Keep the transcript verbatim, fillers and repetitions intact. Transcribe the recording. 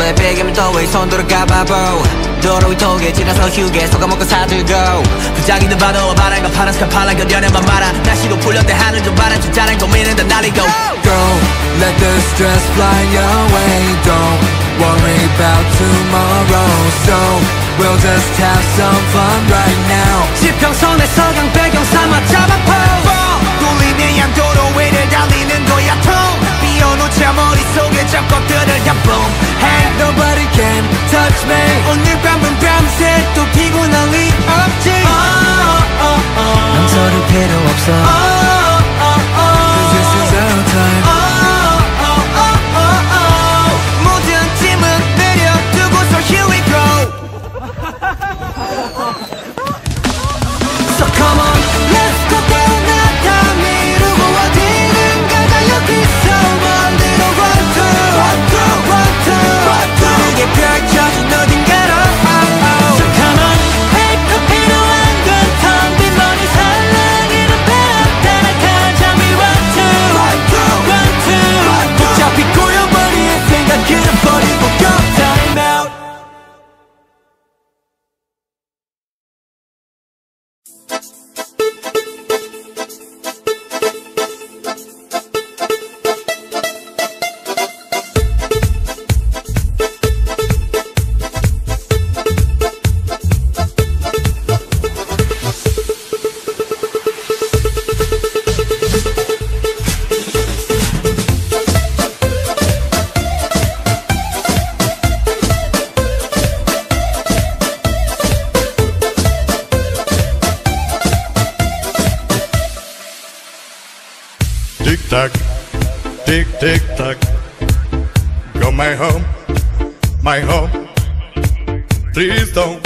너의 베개면 더위 손 들어가봐 bro. 도로 위 톡에 지나서 휴게 속아먹고 사들고 부장이는 봐도 바란 거 파란색 팔랑 견뎌내만 말아. 날씨도 풀렸대 하늘 좀 바란 숫자랑 고민은 다 날리고 Go, let the stress fly away. Don't worry about tomorrow. So we'll just have some fun right now. 지평선의 서강 배경 삼아 잡아 pose. 뚫리는 양도로 위를 달리는 거야 통. 비워놓자 머릿속에 잡것들을 다 boom. Hey, nobody can touch me. 오늘 밤은 밤새 또 피곤할 리 없지. 망설일 필요 없어. Cause this is our time. 모든 짐은 내려두고서 here we go. So come on, let's go down. 다 미루고 어디든 가자 여기서 멀리로 one two one two one two one two 푸르게 펼쳐진 어딘가로 So come on, make 필요한 건 텅 빈 머리 살랑이는 배 따라가자 we one two one two one two 어차피 꼬여버린 생각은 버리고 go time out. Tick tock, tick tick tock. Go my home, my home. Please don't